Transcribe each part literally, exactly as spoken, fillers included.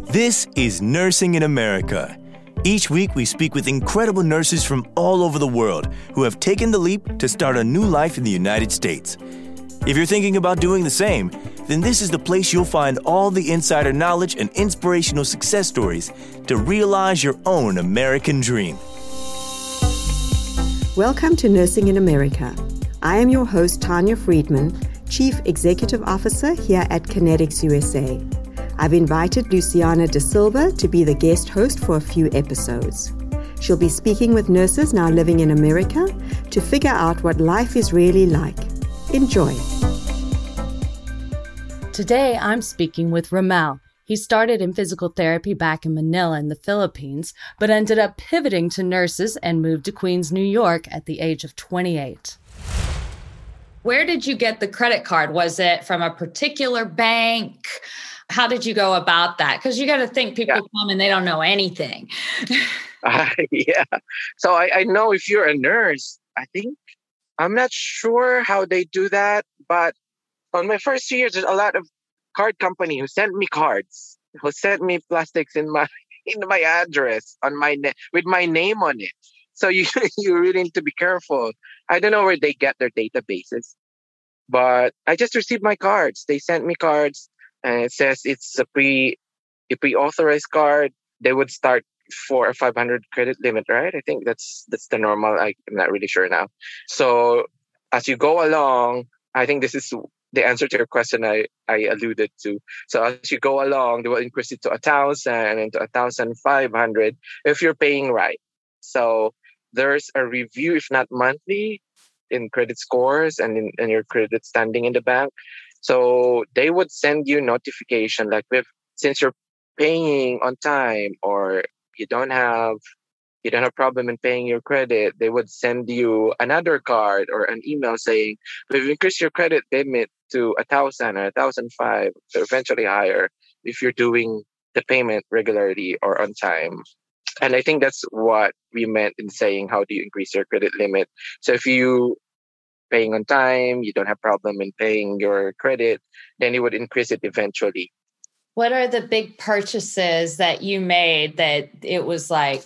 This is Nursing in America. Each week, we speak with incredible nurses from all over the world who have taken the leap to start a new life in the United States. If you're thinking about doing the same, then this is the place you'll find all the insider knowledge and inspirational success stories to realize your own American dream. Welcome to Nursing in America. I am your host, Tanya Friedman, Chief Executive Officer here at Kinetics U S A. I've invited Luciana De Silva to be the guest host for a few episodes. She'll be speaking with nurses now living in America to figure out what life is really like. Enjoy. Today, I'm speaking with Ramel. He started in physical therapy back in Manila in the Philippines, but ended up pivoting to nurses and moved to Queens, New York at the age of twenty-eight. Where did you get the credit card? Was it from a particular bank? How did you go about that? Because you got to think people yeah. come and they don't know anything. uh, yeah. So I, I know if you're a nurse, I think, I'm not sure how they do that, but on my first two years, there's a lot of card company who sent me cards, who sent me plastics in my in my address on my na- with my name on it. So you you really need to be careful. I don't know where they get their databases, but I just received my cards. They sent me cards, and it says it's a pre a pre-authorized card. They would start for a five hundred credit limit, right? I think that's that's the normal. I, I'm not really sure now. So as you go along, I think this is the answer to your question I, I alluded to. So as you go along, they will increase it to a thousand and to a thousand five hundred if you're paying right. So there's a review, if not monthly, in credit scores and in, in your credit standing in the bank. So they would send you notification like if since you're paying on time or you don't have you don't have problem in paying your credit, they would send you another card or an email saying we've increased your credit limit to a thousand or a thousand five, or eventually higher if you're doing the payment regularly or on time. And I think that's what we meant in saying how do you increase your credit limit. So if you paying on time, you don't have problem in paying your credit, then you would increase it eventually. What are the big purchases that you made that it was like,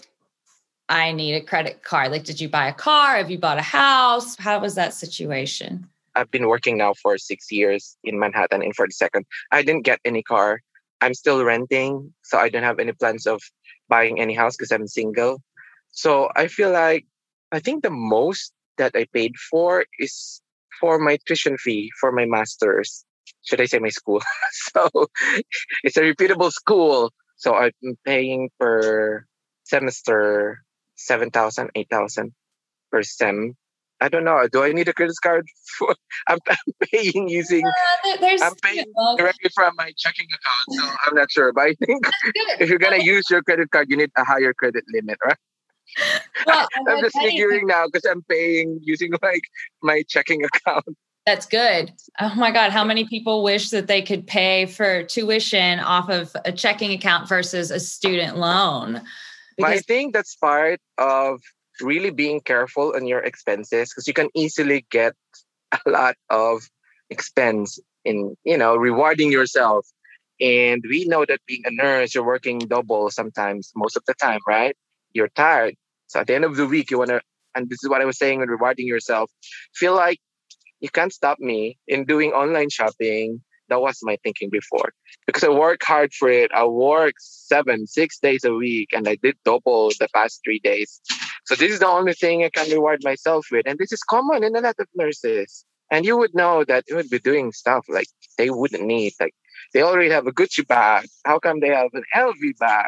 I need a credit card? Like, did you buy a car? Have you bought a house? How was that situation? I've been working now for six years in Manhattan in forty-second. I didn't get any car. I'm still renting, so I don't have any plans of buying any house because I'm single. So I feel like, I think the most that I paid for is for my tuition fee for my master's. Should I say my school? So it's a reputable school. So I'm paying per semester seven thousand, eight thousand per sem. I don't know. Do I need a credit card? For, I'm, I'm paying using, uh, there's, I'm paying directly from my checking account. So I'm not sure. But I think if you're going to use your credit card, you need a higher credit limit, right? Well, I'm just figuring now because I'm paying using like my checking account. That's good. Oh my God. How many people wish that they could pay for tuition off of a checking account versus a student loan? Because I think that's part of really being careful on your expenses because you can easily get a lot of expense in, you know, rewarding yourself. And we know that being a nurse, you're working double sometimes, most of the time, right? You're tired. So at the end of the week, you want to, and this is what I was saying when rewarding yourself, feel like you can't stop me in doing online shopping. That was my thinking before. Because I work hard for it. I work seven, six days a week, and I did double the past three days. So this is the only thing I can reward myself with. And this is common in a lot of nurses. And you would know that you would be doing stuff like they wouldn't need. Like they already have a Gucci bag. How come they have an L V bag?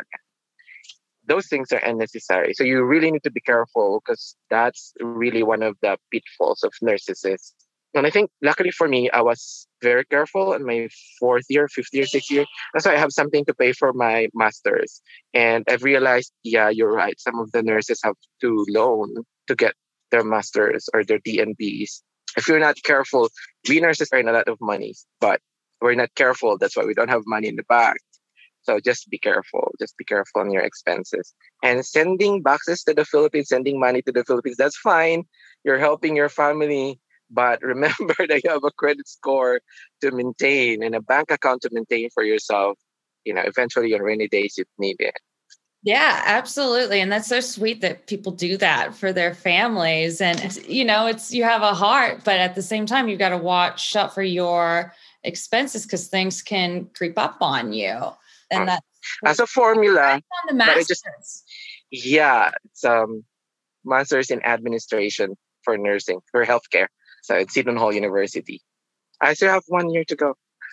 Those things are unnecessary. So you really need to be careful because that's really one of the pitfalls of nurses. And I think luckily for me, I was very careful in my fourth year, fifth year, sixth year. That's why I have something to pay for my master's. And I've realized, yeah, you're right. Some of the nurses have to loan to get their master's or their D N Bs. If you're not careful, we nurses earn a lot of money, but we're not careful. That's why we don't have money in the bank. So just be careful. Just be careful on your expenses. And sending boxes to the Philippines, sending money to the Philippines, that's fine. You're helping your family. But remember that you have a credit score to maintain and a bank account to maintain for yourself. you know, eventually on rainy days, you need it. Yeah, absolutely. And that's so sweet that people do that for their families. And, you know, it's, you have a heart, but at the same time, you've got to watch out for your expenses because things can creep up on you. And that as a formula, on the masters. Just, yeah, it's um master's in administration for nursing, for healthcare. So it's Seton Hall University. I still have one year to go.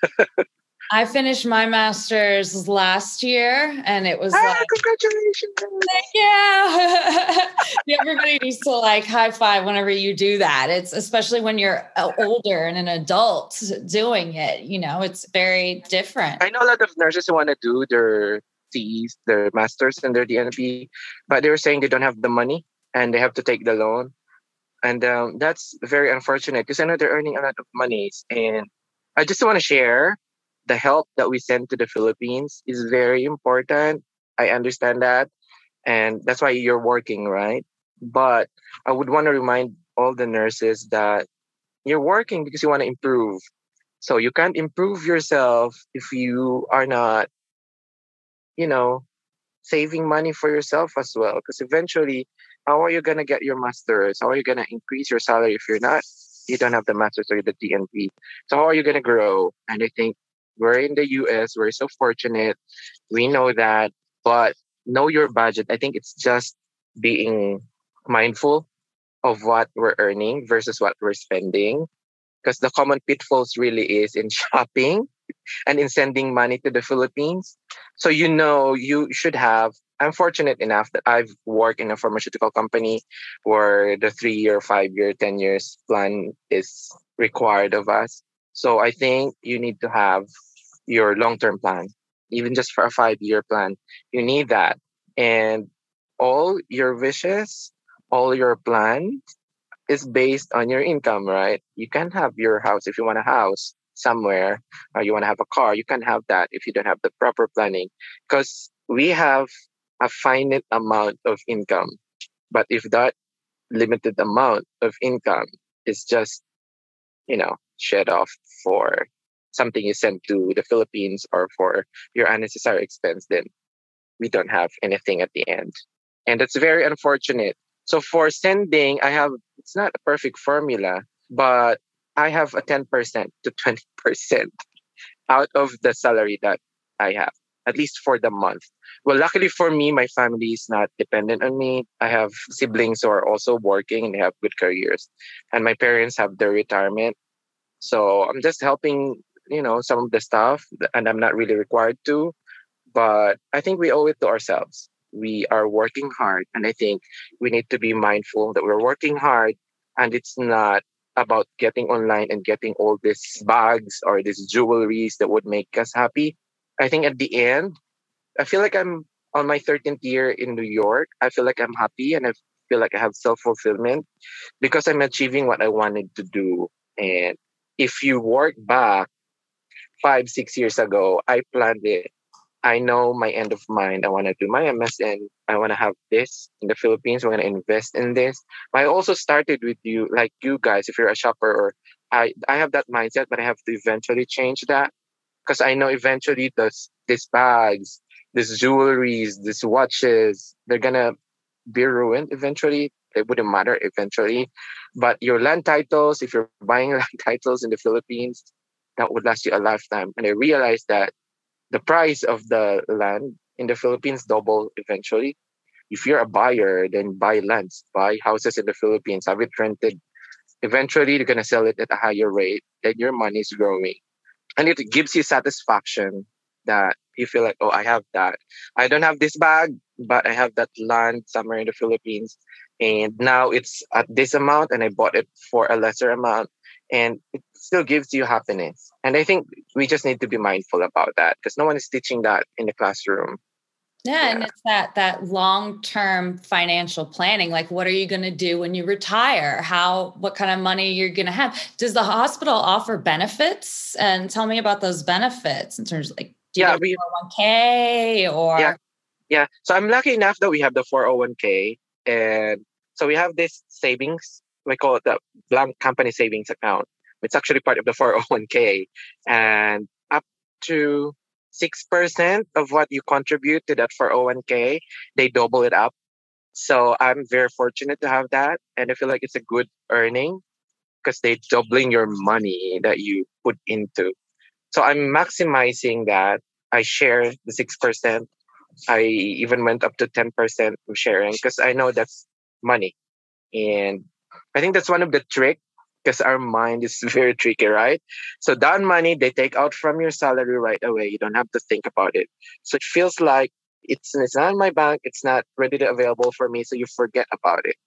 I finished my master's last year, and it was ah, like, congratulations! Yeah, everybody needs to like high five whenever you do that. It's especially when you're older and an adult doing it. You know, it's very different. I know a lot of nurses who want to do their C Es, their masters, and their D N P, but they were saying they don't have the money and they have to take the loan, and um, that's very unfortunate because I know they're earning a lot of money, and I just want to share. The help that we send to the Philippines is very important. I understand that. And that's why you're working, right? But I would want to remind all the nurses that you're working because you want to improve. So you can't improve yourself if you are not, you know, saving money for yourself as well. Because eventually, how are you going to get your master's? How are you going to increase your salary if you're not, you don't have the master's or the D N P? So how are you going to grow? And I think we're in the U S. We're so fortunate. We know that, but know your budget. I think it's just being mindful of what we're earning versus what we're spending. Because the common pitfalls really is in shopping and in sending money to the Philippines. So, you know, you should have, I'm fortunate enough that I've worked in a pharmaceutical company where the three year, five year, ten years plan is required of us. So I think you need to have your long-term plan, even just for a five-year plan. You need that. And all your wishes, all your plans is based on your income, right? You can't have your house if you want a house somewhere or you want to have a car. You can't have that if you don't have the proper planning because we have a finite amount of income. But if that limited amount of income is just, you know, shed off for something you send to the Philippines or for your unnecessary expense, then we don't have anything at the end. And that's very unfortunate. So for sending, I have, it's not a perfect formula, but I have a ten percent to twenty percent out of the salary that I have, at least for the month. Well, luckily for me, my family is not dependent on me. I have siblings who are also working and they have good careers. And my parents have their retirement. So I'm just helping, you know, some of the stuff, and I'm not really required to. But I think we owe it to ourselves. We are working hard. And I think we need to be mindful that we're working hard and it's not about getting online and getting all these bags or these jewelries that would make us happy. I think at the end, I feel like I'm on my thirteenth year in New York. I feel like I'm happy and I feel like I have self-fulfillment because I'm achieving what I wanted to do. And if you work back five, six years ago, I planned it. I know my end of mind. I want to do my M S N. I want to have this in the Philippines. I want to invest in this. I also started with you, like you guys, if you're a shopper, or I, I have that mindset, but I have to eventually change that because I know eventually this, these bags, these jewelries, these watches, they're going to be ruined eventually. It wouldn't matter eventually. But your land titles, if you're buying land titles in the Philippines, that would last you a lifetime. And I realized that the price of the land in the Philippines double eventually. If you're a buyer, then buy lands, buy houses in the Philippines, have it rented. Eventually, you're going to sell it at a higher rate. Then your money is growing. And it gives you satisfaction that you feel like, oh, I have that. I don't have this bag, but I have that land somewhere in the Philippines. And now it's at this amount and I bought it for a lesser amount. And it still gives you happiness. And I think we just need to be mindful about that because no one is teaching that in the classroom. Yeah, yeah. And it's that that long-term financial planning. Like, what are you going to do when you retire? How, what kind of money you're going to have? Does the hospital offer benefits? And tell me about those benefits in terms of like, do you yeah, have we, four oh one k or? Yeah, yeah. So I'm lucky enough that we have the four oh one k. And so we have this savings. We call it the Blank Company Savings Account. It's actually part of the four oh one k. And up to six percent of what you contribute to that four oh one k, they double it up. So I'm very fortunate to have that. And I feel like it's a good earning because they're doubling your money that you put into. So I'm maximizing that. I share the six percent. I even went up to ten percent of sharing because I know that's money. And I think that's one of the tricks because our mind is very tricky, right? So that money they take out from your salary right away. You don't have to think about it. So it feels like it's, it's not in my bank. It's not readily available for me. So you forget about it.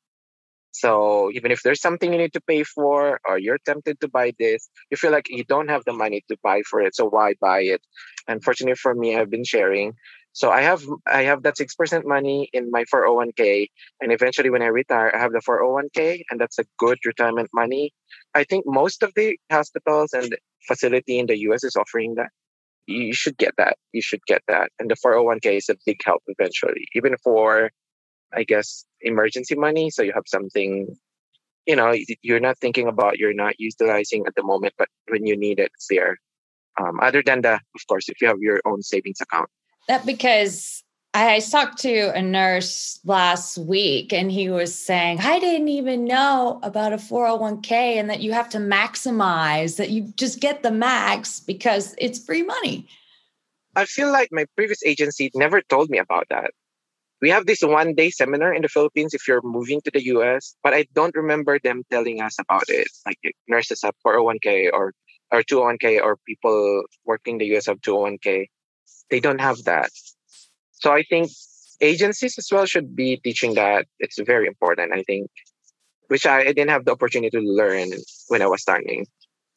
So even if there's something you need to pay for or you're tempted to buy this, you feel like you don't have the money to buy for it. So why buy it? Unfortunately for me, I've been sharing. So I have I have that six percent money in my four oh one k. And eventually when I retire, I have the four oh one k, and that's a good retirement money. I think most of the hospitals and facility in the U S is offering that. You should get that. You should get that. And the four oh one k is a big help eventually, even for, I guess, emergency money. So you have something, you know, you're not thinking about, you're not utilizing at the moment, but when you need it, it's there. Um, other than that, of course, if you have your own savings account. That because I talked to a nurse last week and he was saying, I didn't even know about a four oh one k and that you have to maximize, that you just get the max because it's free money. I feel like my previous agency never told me about that. We have this one day seminar in the Philippines if you're moving to the U S, but I don't remember them telling us about it. Like nurses have four oh one k or, or two oh one k, or people working in the U S have two oh one k. They don't have that. So I think agencies as well should be teaching that. It's very important, I think, which I, I didn't have the opportunity to learn when I was starting.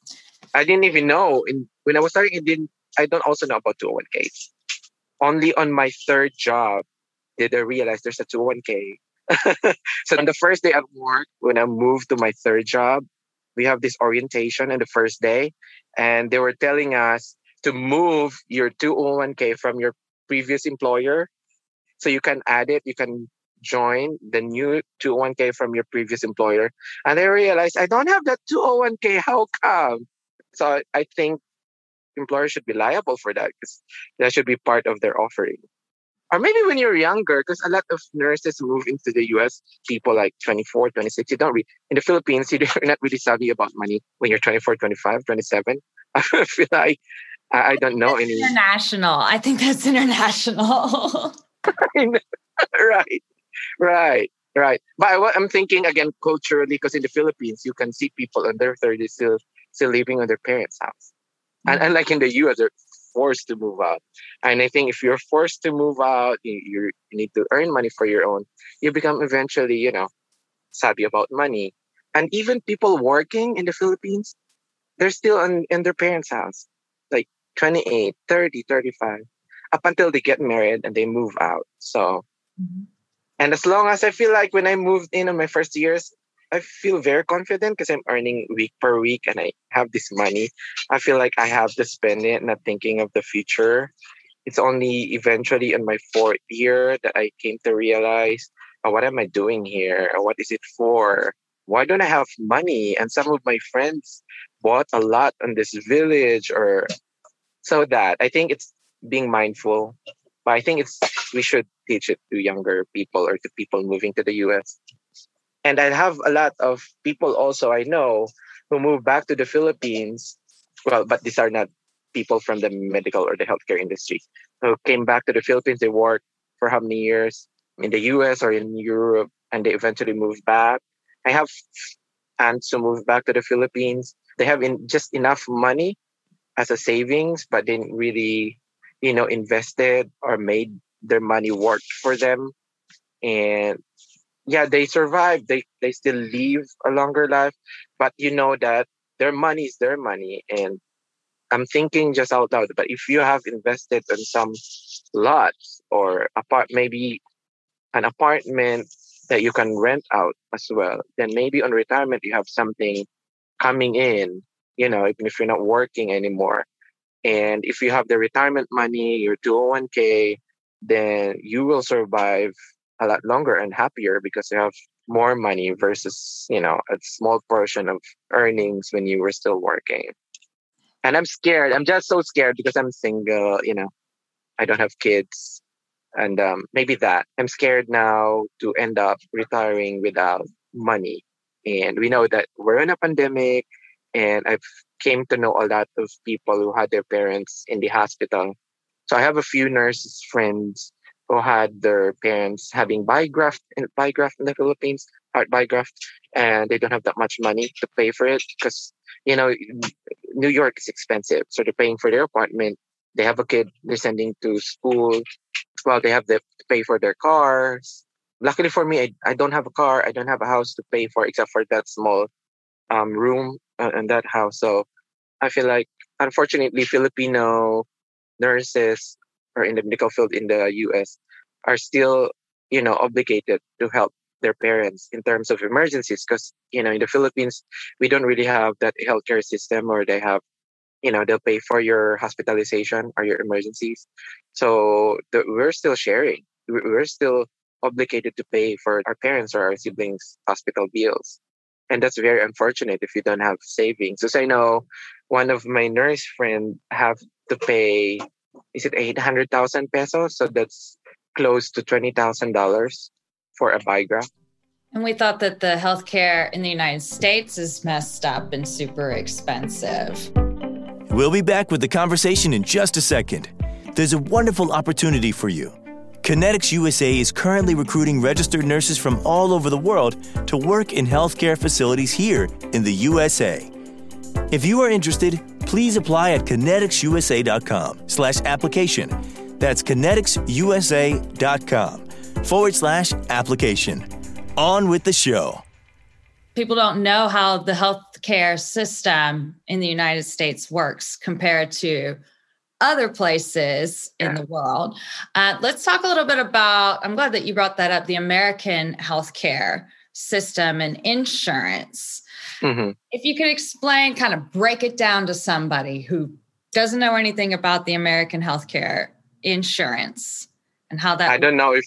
I didn't even know. In, when I was starting, I, didn't, I don't also know about two oh one k's. Only on my third job did I realize there's a two oh one k. So on the first day at work, when I moved to my third job, we have this orientation on the first day. And they were telling us to move your two oh one k from your previous employer. So you can add it. You can join the new two oh one k from your previous employer. And I realized I don't have that two oh one k. How come? So I think employers should be liable for that because that should be part of their offering. Or maybe when you're younger, because a lot of nurses move into the U S, people like twenty-four, twenty-six, you don't really, in the Philippines, you're not really savvy about money when you're twenty-four, twenty-five, twenty-seven. I feel like I, I don't know that's any. International. I think that's international. Right, right, right. But I, I'm thinking again culturally, because in the Philippines, you can see people in their thirties still, still living in their parents' house. Mm-hmm. And unlike in the U S, they're forced to move out. And I think if you're forced to move out, you, you need to earn money for your own. You become eventually, you know, savvy about money. And even people working in the Philippines, they're still in, in their parents' house, like twenty-eight, thirty, thirty-five, up until they get married and they move out. So, mm-hmm. And as long as I feel like when I moved in on my first years, I feel very confident because I'm earning week per week and I have this money. I feel like I have to spend it, not thinking of the future. It's only eventually in my fourth year that I came to realize, oh, what am I doing here? Or what is it for? Why don't I have money? And some of my friends bought a lot on this village, or so that I think it's being mindful. But I think it's we should teach it to younger people or to people moving to the U S. And I have a lot of people also I know who moved back to the Philippines. Well, but these are not people from the medical or the healthcare industry who came back to the Philippines. They worked for how many years in the U S or in Europe, and they eventually moved back. I have aunts who moved back to the Philippines. They have in, just enough money as a savings, but didn't really, you know, invested or made their money work for them. And yeah, they survive. They they still live a longer life, but you know that their money is their money. And I'm thinking just out loud, but if you have invested in some lots or apart, maybe an apartment that you can rent out as well, then maybe on retirement you have something coming in, you know, even if you're not working anymore. And if you have the retirement money, your two oh one k, then you will survive a lot longer and happier because you have more money versus, you know, a small portion of earnings when you were still working. And I'm scared. I'm just so scared because I'm single, you know, I don't have kids. And um, maybe that. I'm scared now to end up retiring without money. And we know that we're in a pandemic, and I've came to know a lot of people who had their parents in the hospital. So I have a few nurses friends who had their parents having bigraft in bigraft in the Philippines, heart bigraft, and they don't have that much money to pay for it because you know New York is expensive. So they're paying for their apartment. They have a kid they're sending to school. Well, they have to pay for their cars. Luckily for me, I, I don't have a car. I don't have a house to pay for except for that small um, room uh, in that house. So I feel like, unfortunately, Filipino nurses or in the medical field in the U S are still, you know, obligated to help their parents in terms of emergencies because, you know, in the Philippines, we don't really have that healthcare system or they have, you know, they'll pay for your hospitalization or your emergencies. So the, we're still sharing. We- We're still obligated to pay for our parents or our siblings' hospital bills. And that's very unfortunate if you don't have savings. Because I know one of my nurse friend have to pay, is it eight hundred thousand pesos? So that's close to twenty thousand dollars for a Viagra. And we thought that the healthcare in the United States is messed up and super expensive. We'll be back with the conversation in just a second. There's a wonderful opportunity for you. Kinetics U S A is currently recruiting registered nurses from all over the world to work in healthcare facilities here in the U S A. If you are interested, please apply at kineticsusa.com slash application. That's kineticsusa.com forward slash application. On with the show. People don't know how the healthcare system in the United States works compared to other places in the world. Uh, let's talk a little bit about, I'm glad that you brought that up, the American healthcare system and insurance. Mm-hmm. If you could explain, kind of break it down to somebody who doesn't know anything about the American healthcare insurance and how that I don't know if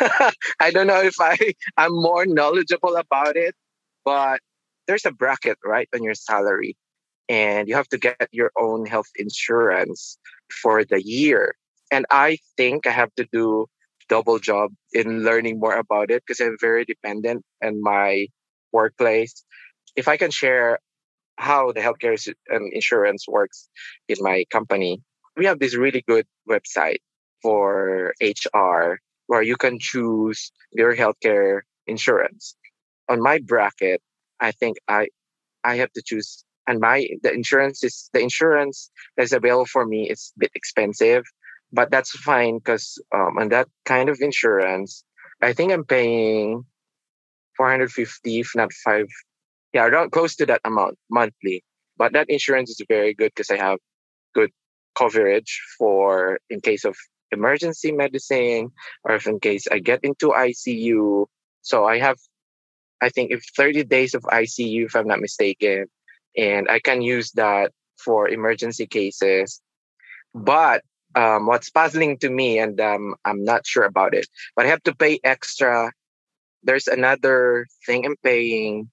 I don't know if I I'm more knowledgeable about it, but there's a bracket right on your salary, and you have to get your own health insurance for the year. And I think I have to do double job in learning more about it because I'm very dependent in my workplace. If I can share how the healthcare s- um, insurance works in my company, we have this really good website for H R where you can choose your healthcare insurance. On my bracket, I think I I have to choose, and my the insurance is the insurance that's available for me is a bit expensive, but that's fine because um, on that kind of insurance, I think I'm paying four hundred fifty, if not five, yeah, around close to that amount monthly. But that insurance is very good because I have good coverage for in case of emergency medicine or if in case I get into I C U. So I have, I think, if thirty days of I C U, if I'm not mistaken, and I can use that for emergency cases. But um, what's puzzling to me, and um, I'm not sure about it, but I have to pay extra. There's another thing I'm paying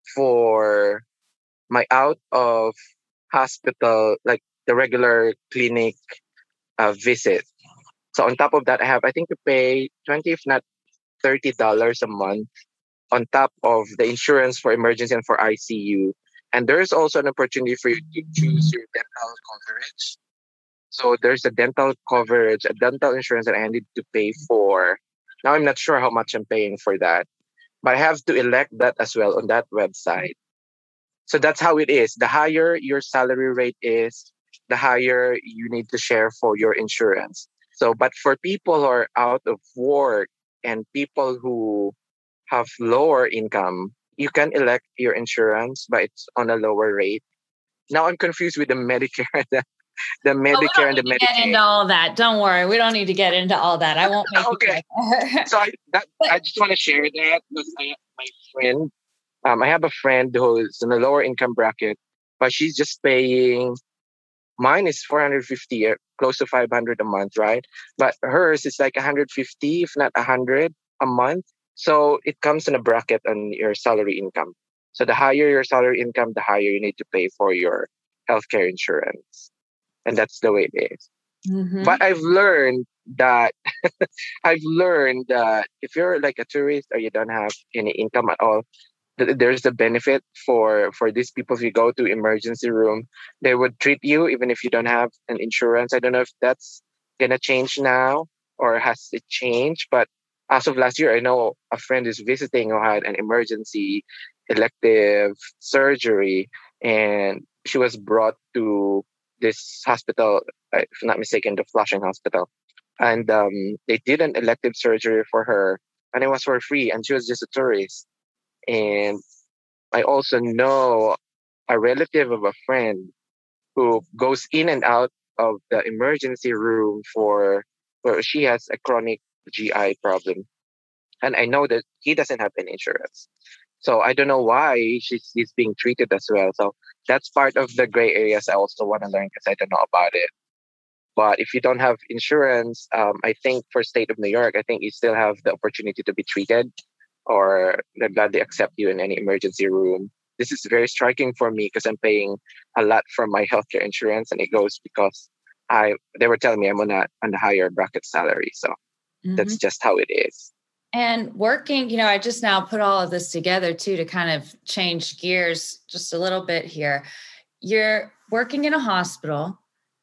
for my out of hospital, like the regular clinic uh, visit. So on top of that, I have, I think, to pay twenty, if not thirty dollars a month on top of the insurance for emergency and for I C U. And there's also an opportunity for you to choose your dental coverage. So there's a dental coverage, a dental insurance that I need to pay for. Now I'm not sure how much I'm paying for that, but I have to elect that as well on that website. So that's how it is. The higher your salary rate is, the higher you need to share for your insurance. So, but for people who are out of work and people who have lower income, you can elect your insurance, but it's on a lower rate. Now I'm confused with the Medicare, the, the Oh, we Medicare don't and the need to get Medicaid. into all that. Don't worry. We don't need to get into all that. I won't make Okay. you So I, that, I just want to share that because I have my friend. Um, I have a friend who is in a lower income bracket, but she's just paying. Mine is four hundred fifty, uh, close to five hundred a month, right? But hers is like one hundred fifty, if not one hundred a month. So it comes in a bracket on your salary income. So the higher your salary income, the higher you need to pay for your healthcare insurance. And that's the way it is. Mm-hmm. But I've learned that I've learned that if you're like a tourist or you don't have any income at all, th- there's a benefit for for these people. If you go to emergency room, they would treat you even if you don't have an insurance. I don't know if that's gonna change now or has it changed, but as of last year, I know a friend is visiting who had an emergency elective surgery, and she was brought to this hospital, uh, if I'm not mistaken, the Flushing Hospital, and um, they did an elective surgery for her, and it was for free, and she was just a tourist. And I also know a relative of a friend who goes in and out of the emergency room for, for she has a chronic G I problem, and I know that he doesn't have any insurance. So I don't know why she's, she's being treated as well. So that's part of the gray areas I also want to learn because I don't know about it. But if you don't have insurance, um, I think for state of New York, I think you still have the opportunity to be treated, or they'll gladly accept you in any emergency room. This is very striking for me because I'm paying a lot for my healthcare insurance, and it goes because I they were telling me I'm on a on a higher bracket salary. So Mm-hmm. that's just how it is. And working, you know, I just now put all of this together too to kind of change gears just a little bit here. You're working in a hospital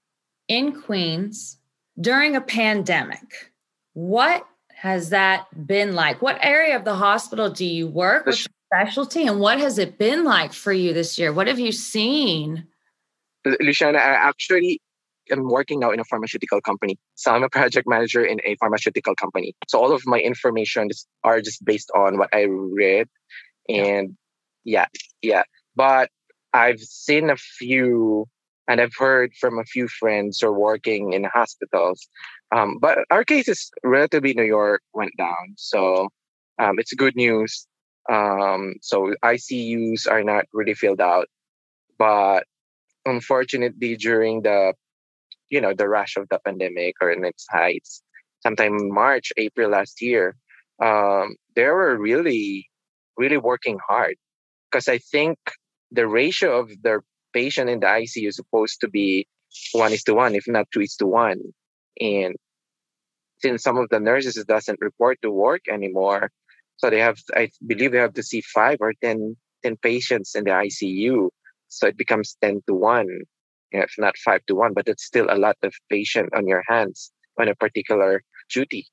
in Queens during a pandemic. What has that been like? What area of the hospital do you work? What's your specialty? And what has it been like for you this year? What have you seen? Luciana, I actually am working now in a pharmaceutical company. So I'm a project manager in a pharmaceutical company. So all of my information is, are just based on what I read. And yeah, yeah. But I've seen a few, and I've heard from a few friends who are working in hospitals. Um, but our case is relatively New York went down. So um, it's good news. Um, so I C Us are not really filled out. But unfortunately, during the you know, the rush of the pandemic or in its heights, sometime in March, April last year, um, they were really, really working hard. Because I think the ratio of the patient in the I C U is supposed to be one is to one, if not two is to one. And since some of the nurses doesn't report to work anymore, so they have, I believe they have to see five or ten, ten patients in the I C U. So it becomes ten to one. You know, if not five to one, but it's still a lot of patient on your hands on a particular duty.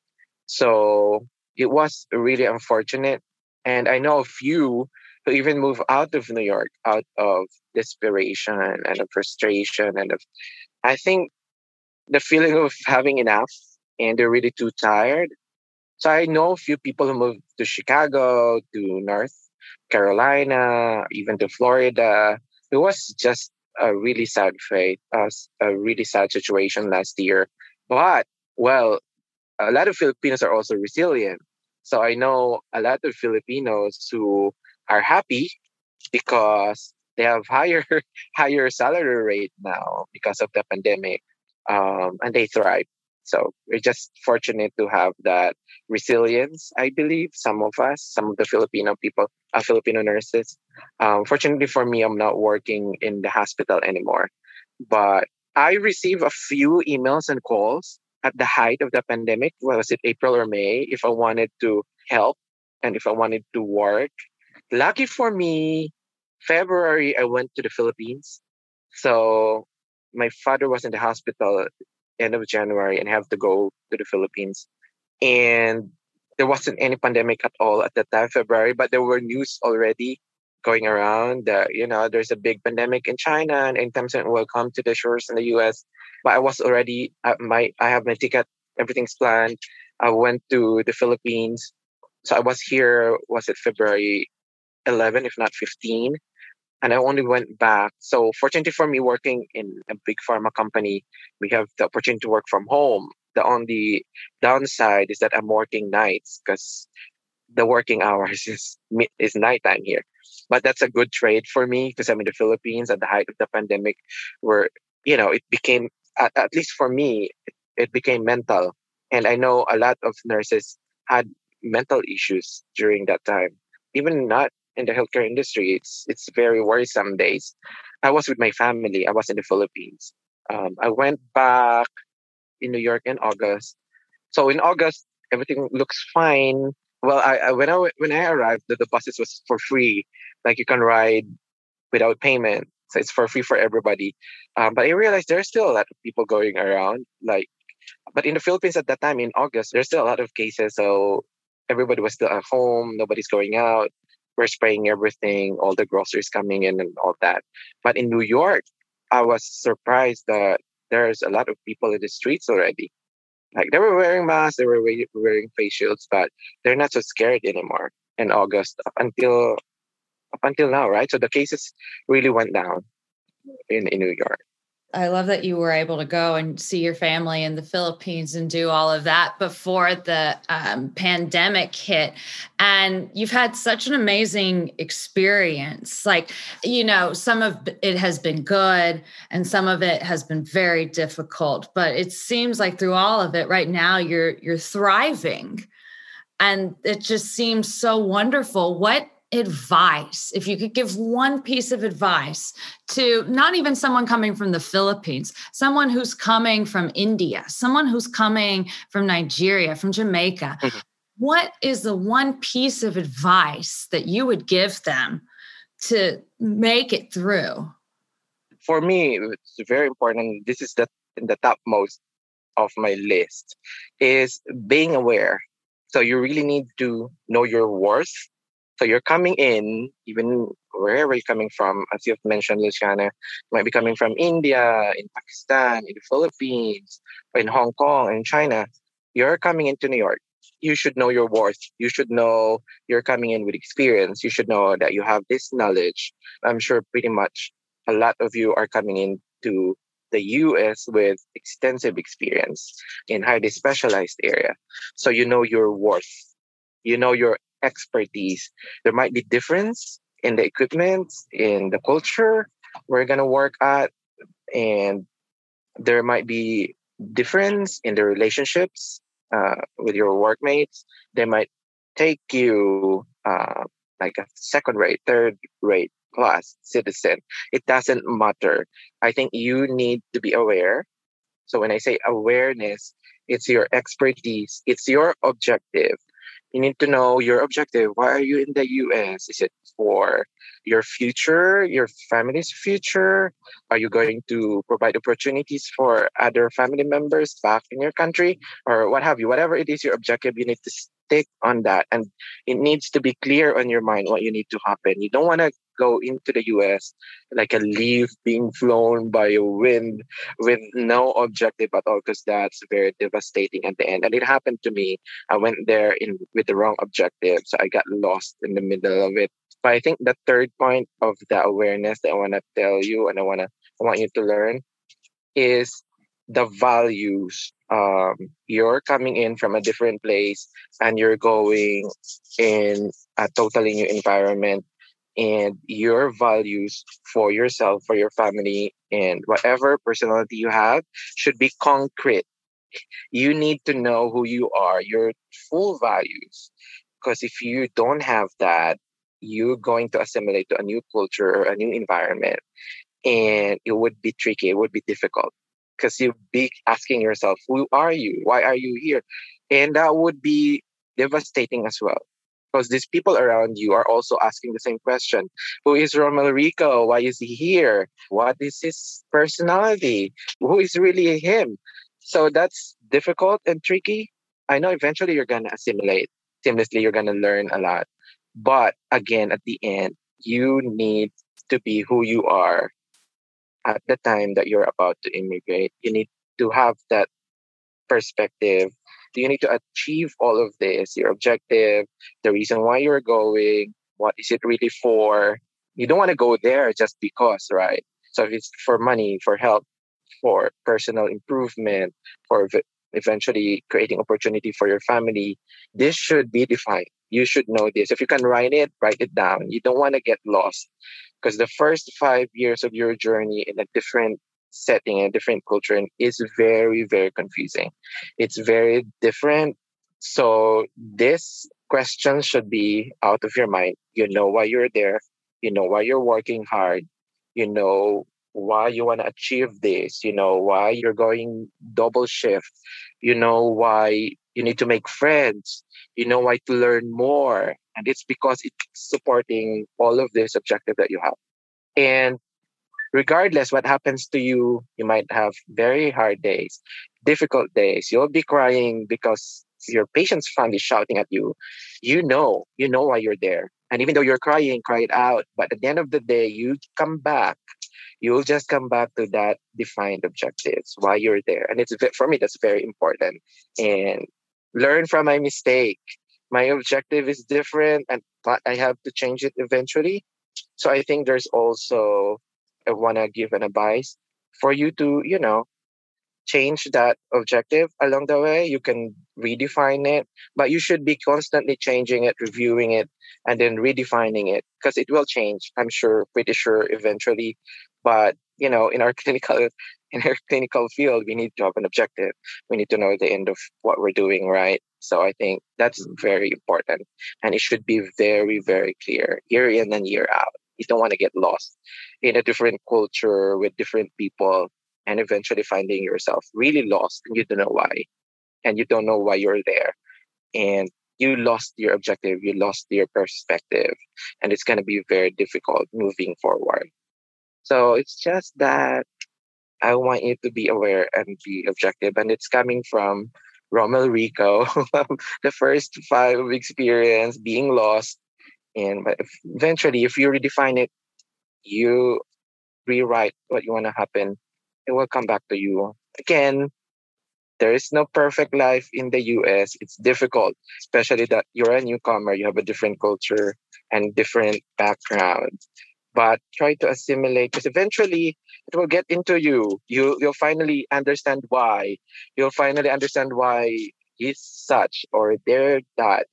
So it was really unfortunate. And I know a few who even move out of New York out of desperation and of frustration. And of, I think the feeling of having enough and they're really too tired. So I know a few people who moved to Chicago, to North Carolina, even to Florida. It was just a really sad fate, uh, a really sad situation last year. But, well, a lot of Filipinos are also resilient. So I know a lot of Filipinos who are happy because they have higher higher salary rate now because of the pandemic, um, and they thrive. So we're just fortunate to have that resilience, I believe, some of us, some of the Filipino people, uh, Filipino nurses. Um, fortunately for me, I'm not working in the hospital anymore. But I received a few emails and calls at the height of the pandemic. Well, was it April or May? If I wanted to help and if I wanted to work. Lucky for me, February, I went to the Philippines. So my father was in the hospital end of January and have to go to the Philippines. And there wasn't any pandemic at all at that time, February, but there were news already going around that, you know, there's a big pandemic in China and anytime soon will come to the shores in the U S. But I was already, at my, I have my ticket, everything's planned. I went to the Philippines. So I was here, was it February eleventh, if not fifteen? And I only went back. So fortunately for me, working in a big pharma company, we have the opportunity to work from home. The only downside is that I'm working nights because the working hours is is nighttime here. But that's a good trade for me because I'm in the Philippines at the height of the pandemic, where you know it became at, at least for me it, it became mental, and I know a lot of nurses had mental issues during that time. Even not in the healthcare industry. It's it's very worrisome days. I was with my family. I was in the Philippines. Um, I went back in New York in August. So in August, everything looks fine. Well, I, I when I w- when I arrived, the, the buses was for free. Like you can ride without payment, so it's for free for everybody. Um, but I realized there's still a lot of people going around. Like, but in the Philippines at that time in August, there's still a lot of cases. So everybody was still at home. Nobody's going out. We're spraying everything. All the groceries coming in and all that. But in New York, I was surprised that there's a lot of people in the streets already. Like they were wearing masks, they were we- wearing face shields, but they're not so scared anymore in August up until up until now, right? So the cases really went down in, in New York. I love that you were able to go and see your family in the Philippines and do all of that before the um, pandemic hit. And you've had such an amazing experience. Like, you know, some of it has been good and some of it has been very difficult, but it seems like through all of it right now, you're, you're thriving. And it just seems so wonderful. What advice, if you could give one piece of advice to not even someone coming from the Philippines, someone who's coming from India, someone who's coming from Nigeria, from Jamaica, mm-hmm. what is the one piece of advice that you would give them to make it through? For me, it's very important. This is the, the topmost of my list, is being aware. So you really need to know your worth. So you're coming in, even wherever you're coming from, as you've mentioned, Luciana, you might be coming from India, in Pakistan, in the Philippines, or in Hong Kong, in China. You're coming into New York. You should know your worth. You should know you're coming in with experience. You should know that you have this knowledge. I'm sure pretty much a lot of you are coming into the U S with extensive experience in highly specialized area. So you know your worth. You know your expertise. There might be difference in the equipment, in the culture we're going to work at, and there might be difference in the relationships uh, with your workmates. They might take you uh, like a second rate, third rate class citizen. It doesn't matter. I think you need to be aware. So when I say awareness, it's your expertise, it's your objective. You need to know your objective. Why are you in the U S? Is it for your future, your family's future? Are you going to provide opportunities for other family members back in your country, or what have you? Whatever it is your objective, you need to stick on that. And it needs to be clear on your mind what you need to happen. You don't want to go into the U S like a leaf being flown by a wind with no objective at all, because that's very devastating at the end. And it happened to me. I went there in with the wrong objective, so I got lost in the middle of it. But I think the third point of the awareness that I want to tell you and I want to I want you to learn is the values. Um, you're coming in from a different place and you're going in a totally new environment. And your values for yourself, for your family, and whatever personality you have should be concrete. You need to know who you are, your full values. Because if you don't have that, you're going to assimilate to a new culture or a new environment. And it would be tricky. It would be difficult. Because you'll be asking yourself, who are you? Why are you here? And that would be devastating as well. Because these people around you are also asking the same question. Who is Romel Rico? Why is he here? What is his personality? Who is really him? So that's difficult and tricky. I know eventually you're going to assimilate. Seamlessly, you're going to learn a lot. But again, at the end, you need to be who you are at the time that you're about to immigrate. You need to have that perspective. You need to achieve all of this, your objective, the reason why you're going, what is it really for? You don't want to go there just because, right? So if it's for money, for help, for personal improvement, for v- eventually creating opportunity for your family, this should be defined. You should know this. If you can write it, write it down. You don't want to get lost, because the first five years of your journey in a different setting, a different culture, and is very, very confusing. It's very different. So this questions should be out of your mind. You know why you're there. You know why you're working hard. You know why you want to achieve this. You know why you're going double shift. You know why you need to make friends. You know why to learn more. And it's because it's supporting all of this objective that you have. And regardless what happens to you, you might have very hard days, difficult days. You'll be crying because your patient's family is shouting at you. You know, you know why you're there. And even though you're crying, cry it out. But at the end of the day, you come back. You'll just come back to that defined objectives, why you're there. And it's for me, that's very important. And learn from my mistake. My objective is different, and but I have to change it eventually. So I think there's also, I want to give an advice for you to, you know, change that objective along the way. You can redefine it, but you should be constantly changing it, reviewing it, and then redefining it because it will change. I'm sure, pretty sure eventually. But, you know, in our clinical in our clinical field, we need to have an objective. We need to know the end of what we're doing, right? So I think that's very important. And it should be very, very clear year in and year out. You don't want to get lost in a different culture with different people and eventually finding yourself really lost and you don't know why. And you don't know why you're there. And you lost your objective, you lost your perspective. And it's going to be very difficult moving forward. So it's just that I want you to be aware and be objective. And it's coming from Romel Rico, the first five of experience, being lost. And but eventually, if you redefine it, you rewrite what you want to happen, it will come back to you. Again, there is no perfect life in the U S. It's difficult, especially that you're a newcomer, you have a different culture and different background. But try to assimilate because eventually it will get into you. You you'll finally understand why. You'll finally understand why he's such or they're that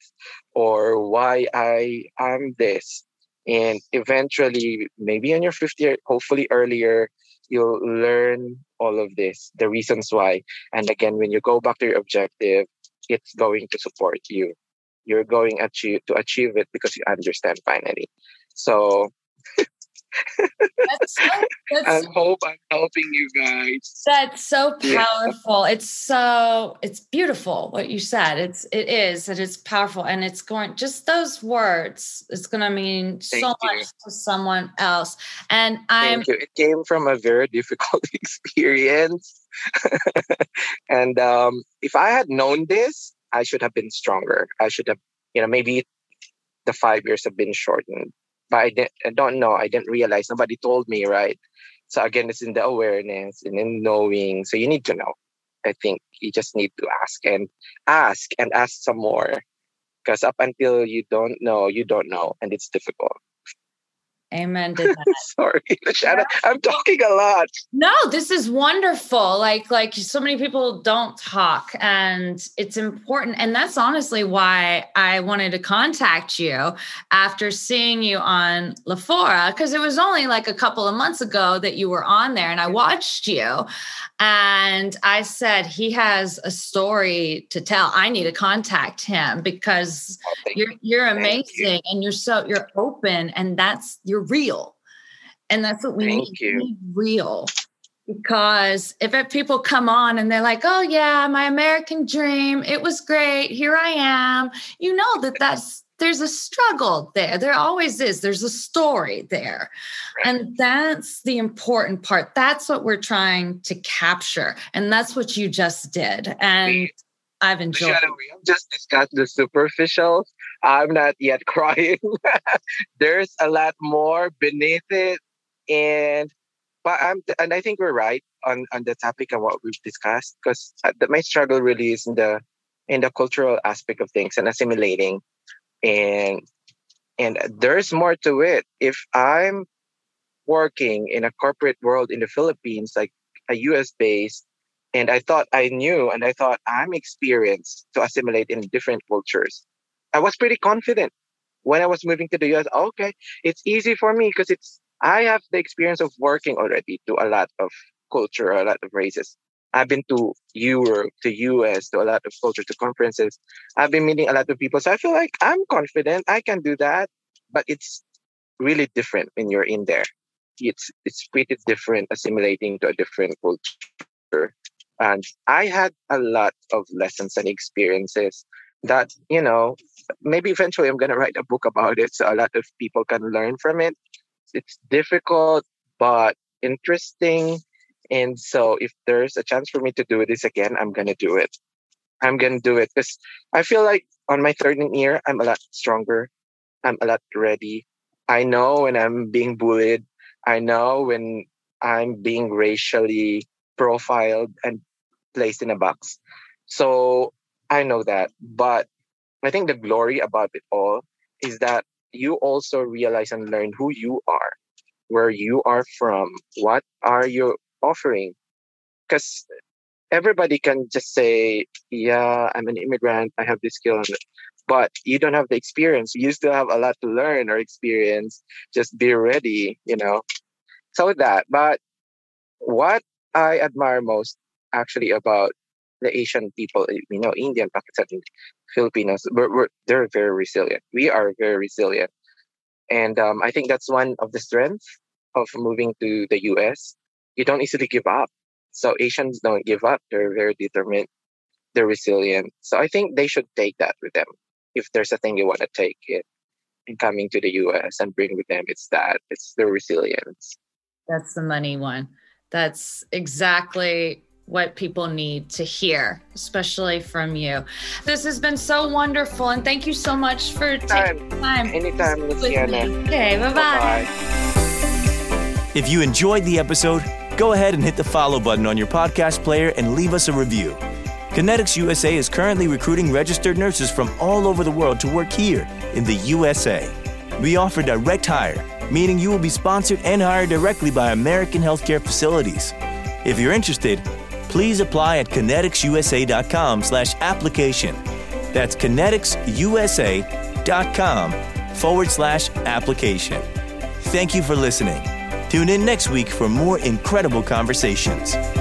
or why I am this. And eventually, maybe in your fifth year, hopefully earlier, you'll learn all of this, the reasons why. And again, when you go back to your objective, it's going to support you. You're going achieve, to achieve it because you understand finally. So That's so, that's, I hope I'm helping you guys. That's so powerful. Yeah. It's so, it's beautiful what you said. It's, it is, and it's powerful. And it's going, just those words, it's going to mean Thank so you. much to someone else. And I'm, Thank you. It came from a very difficult experience. And um, if I had known this, I should have been stronger. I should have, you know, maybe the five years have been shortened. But I, didn't, I don't know. I didn't realize. Nobody told me, right? So again, it's in the awareness and in knowing. So you need to know. I think you just need to ask and ask and ask some more. Because up until you don't know, you don't know. And it's difficult. amen to that. Sorry, Lashana, I'm talking a lot. No, this is wonderful. Like, like so many people don't talk, and it's important. And that's honestly why I wanted to contact you after seeing you on LaFora, because it was only like a couple of months ago that you were on there, and I watched you, and I said, he has a story to tell. I need to contact him because Oh, you're you're Thank amazing, you. and you're so you're open, and that's you're real. And that's what we Thank need. you. We need real. Because if it, people come on and they're like, oh yeah, my American dream, it was great. Here I am. You know that that's, there's a struggle there. There always is. There's a story there. And that's the important part. That's what we're trying to capture. And that's what you just did. And I've enjoyed it. We have just discussed the superficial. I'm not yet crying. There's a lot more beneath it. And but I'm and I think we're right on, on the topic and what we've discussed because my struggle really is in the in the cultural aspect of things and assimilating. And and there's more to it. If I'm working in a corporate world in the Philippines, like a U S based, and I thought I knew and I thought I'm experienced to assimilate in different cultures. I was pretty confident when I was moving to the U S. Okay, it's easy for me because it's I have the experience of working already to a lot of culture, a lot of races. I've been to Europe, to U S, to a lot of culture, to conferences. I've been meeting a lot of people. So I feel like I'm confident I can do that. But it's really different when you're in there. It's it's pretty different assimilating to a different culture. And I had a lot of lessons and experiences that, you know, maybe eventually I'm going to write a book about it so a lot of people can learn from it. It's difficult, but interesting. And so if there's a chance for me to do this again, I'm going to do it. I'm going to do it because I feel like on my third year, I'm a lot stronger. I'm a lot ready. I know when I'm being bullied. I know when I'm being racially profiled and placed in a box. So I know that. But I think the glory about it all is that you also realize and learn who you are, where you are from, what are you offering. Because everybody can just say, yeah, I'm an immigrant, I have this skill, but you don't have the experience. You still have a lot to learn or experience. Just be ready, you know. So with that, but what I admire most actually about the Asian people, you know, Indian, Pakistani, Filipinos, we're, we're, they're very resilient. We are very resilient. And um, I think that's one of the strengths of moving to the U S. You don't easily give up. So Asians don't give up. They're very determined. They're resilient. So I think they should take that with them. If there's a thing you want to take it and coming to the U S and bring with them, it's that. It's the resilience. That's the money one. That's exactly what people need to hear, especially from you. This has been so wonderful. And thank you so much for taking time. Anytime, Luciana. Okay, bye-bye. Bye-bye. If you enjoyed the episode, go ahead and hit the follow button on your podcast player and leave us a review. Kinetics U S A is currently recruiting registered nurses from all over the world to work here in the U S A. We offer direct hire, meaning you will be sponsored and hired directly by American healthcare facilities. If you're interested, please apply at kineticsusa.com slash application. That's kineticsusa.com forward slash application. Thank you for listening. Tune in next week for more incredible conversations.